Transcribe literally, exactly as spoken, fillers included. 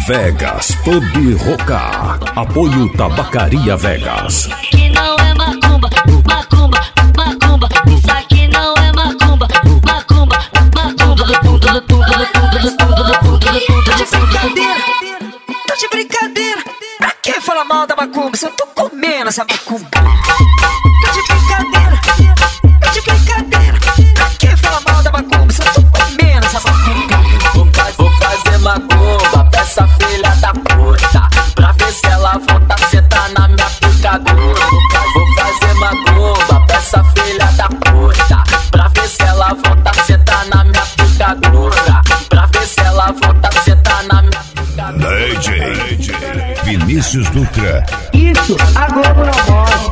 Vegas, Pub Roca. Apoio Tabacaria Vegas. Que não é macumba, macumba, macumba. Isso aqui não é macumba, macumba, macumba. Tô de brincadeira, tô de brincadeira. Pra que falar mal da macumba se eu tô comendo essa macumba? Tô de brincadeira, tô de brincadeira. Pra que falar mal da macumba se eu tô comendo essa macumba? Vou, vou fazer macumba pra essa filha da puta, pra ver se ela volta a sentar na minha picadura. Vou fazer macumba pra essa filha da puta, pra ver se ela volta a sentar na minha picadura. Pra ver se ela volta a sentar na minha picadura. D J Vinícius Dutra. Isso, a Globo não mostra.